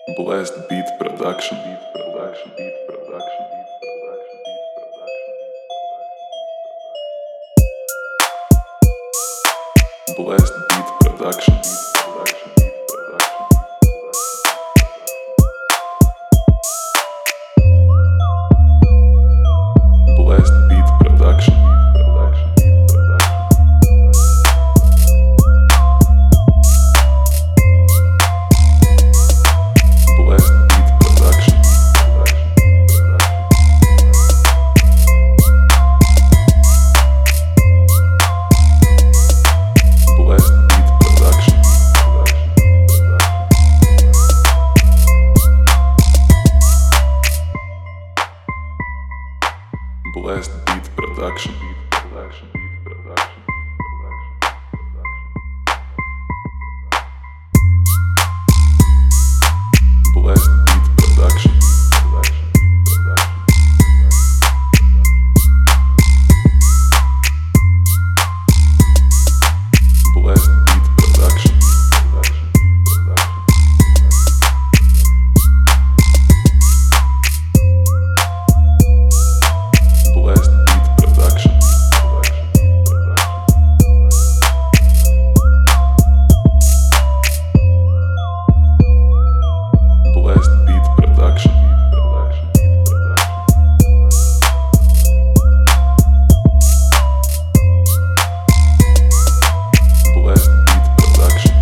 Blast Beat Production. Blast Beat Production. Blast Beat Production. Blast Beat Production. Blast Beat Production. Blast Beat Production. Blast Beat Production. Blast Beat Production. Blast Beat Production. Blast Beat Production. Blast Beat Production.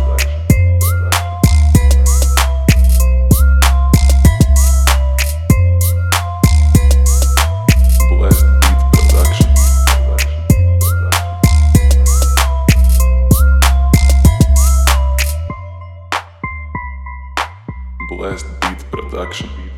Blast Beat Production. Blast Beat Production.